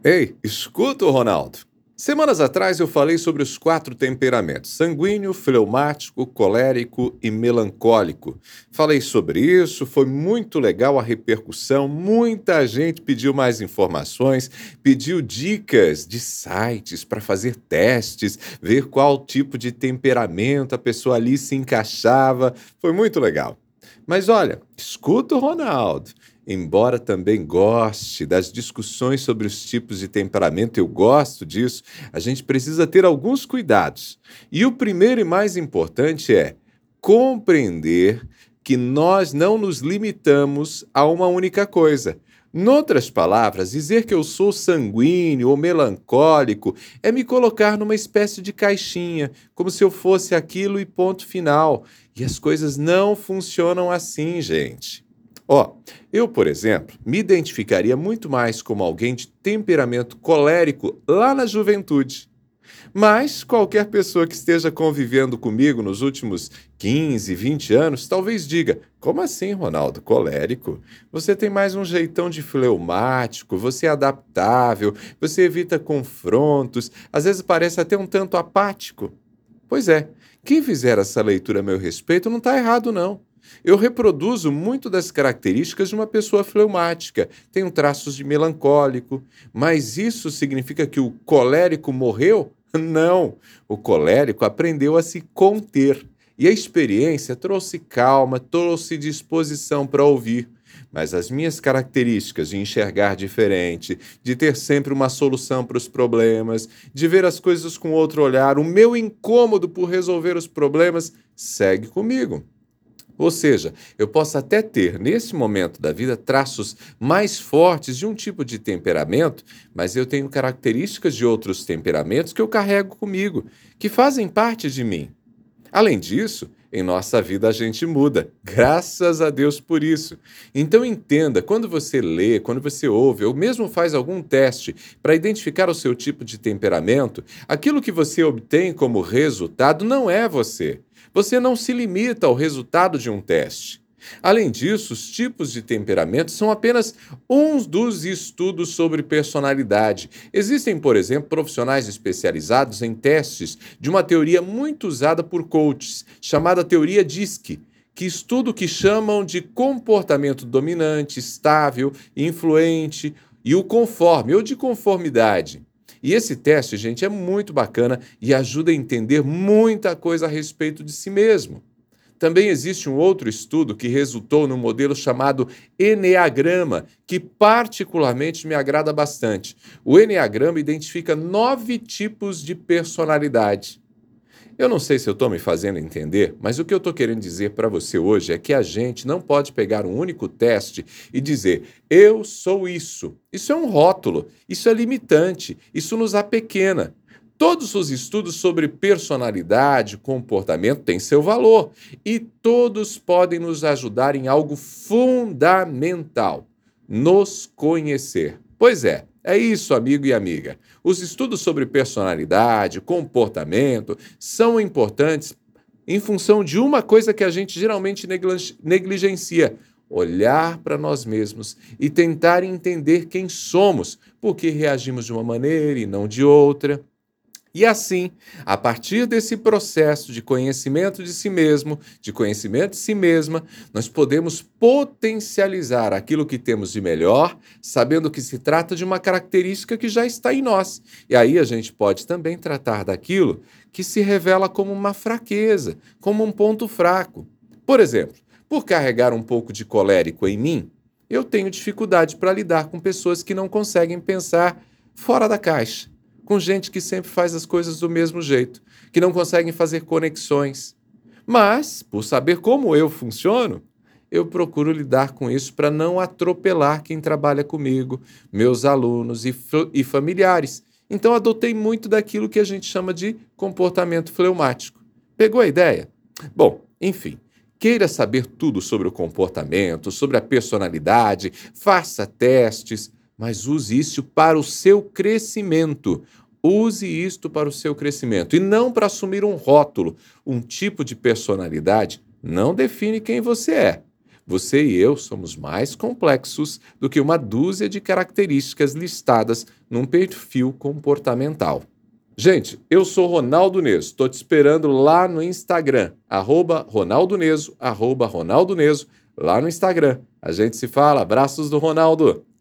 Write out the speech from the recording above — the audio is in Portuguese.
Ei, escuta, Ronaldo. Semanas atrás eu falei sobre os 4 temperamentos: sanguíneo, fleumático, colérico e melancólico. Falei sobre isso, foi muito legal a repercussão, muita gente pediu mais informações, pediu dicas de sites para fazer testes, ver qual tipo de temperamento a pessoa ali se encaixava. Foi muito legal. Mas olha, escuta o Ronaldo. Embora também goste das discussões sobre os tipos de temperamento, eu gosto disso, a gente precisa ter alguns cuidados. E o primeiro e mais importante é compreender que nós não nos limitamos a uma única coisa. Noutras palavras, dizer que eu sou sanguíneo ou melancólico é me colocar numa espécie de caixinha, como se eu fosse aquilo e ponto final. E as coisas não funcionam assim, gente. Eu, por exemplo, me identificaria muito mais como alguém de temperamento colérico lá na juventude. Mas qualquer pessoa que esteja convivendo comigo nos últimos 15, 20 anos, talvez diga: como assim, Ronaldo? Colérico? Você tem mais um jeitão de fleumático, você é adaptável, você evita confrontos, às vezes parece até um tanto apático. Pois é, quem fizer essa leitura a meu respeito não está errado, não. Eu reproduzo muito das características de uma pessoa fleumática, tenho traços de melancólico, mas isso significa que o colérico morreu? Não, o colérico aprendeu a se conter. E a experiência trouxe calma, trouxe disposição para ouvir. Mas as minhas características de enxergar diferente, de ter sempre uma solução para os problemas, de ver as coisas com outro olhar, o meu incômodo por resolver os problemas, segue comigo. Ou seja, eu posso até ter, nesse momento da vida, traços mais fortes de um tipo de temperamento, mas eu tenho características de outros temperamentos que eu carrego comigo, que fazem parte de mim. Além disso, em nossa vida a gente muda, graças a Deus por isso. Então entenda, quando você lê, quando você ouve, ou mesmo faz algum teste para identificar o seu tipo de temperamento, aquilo que você obtém como resultado não é você. Você não se limita ao resultado de um teste. Além disso, os tipos de temperamento são apenas uns dos estudos sobre personalidade. Existem, por exemplo, profissionais especializados em testes de uma teoria muito usada por coaches, chamada teoria DISC, que estuda o que chamam de comportamento dominante, estável, influente e o conforme ou de conformidade. E esse teste, gente, é muito bacana e ajuda a entender muita coisa a respeito de si mesmo. Também existe um outro estudo que resultou num modelo chamado Eneagrama, que particularmente me agrada bastante. O Eneagrama identifica 9 tipos de personalidade. Eu não sei se eu estou me fazendo entender, mas o que eu estou querendo dizer para você hoje é que a gente não pode pegar um único teste e dizer: eu sou isso. Isso é um rótulo, isso é limitante, isso nos apequena. Todos os estudos sobre personalidade, comportamento têm seu valor e todos podem nos ajudar em algo fundamental: nos conhecer. Pois é isso, amigo e amiga. Os estudos sobre personalidade, comportamento são importantes em função de uma coisa que a gente geralmente negligencia: olhar para nós mesmos e tentar entender quem somos, por que reagimos de uma maneira e não de outra. E assim, a partir desse processo de conhecimento de si mesmo, de conhecimento de si mesma, nós podemos potencializar aquilo que temos de melhor, sabendo que se trata de uma característica que já está em nós. E aí a gente pode também tratar daquilo que se revela como uma fraqueza, como um ponto fraco. Por exemplo, por carregar um pouco de colérico em mim, eu tenho dificuldade para lidar com pessoas que não conseguem pensar fora da caixa, com gente que sempre faz as coisas do mesmo jeito, que não conseguem fazer conexões. Mas, por saber como eu funciono, eu procuro lidar com isso para não atropelar quem trabalha comigo, meus alunos e familiares. Então, adotei muito daquilo que a gente chama de comportamento fleumático. Pegou a ideia? Bom, enfim. Queira saber tudo sobre o comportamento, sobre a personalidade, faça testes, mas use isso para o seu crescimento. Use isto para o seu crescimento e não para assumir um rótulo. Um tipo de personalidade não define quem você é. Você e eu somos mais complexos do que uma dúzia de características listadas num perfil comportamental. Gente, eu sou Ronaldo Neso, estou te esperando lá no Instagram, @Ronaldo Neso, lá no Instagram. A gente se fala, abraços do Ronaldo!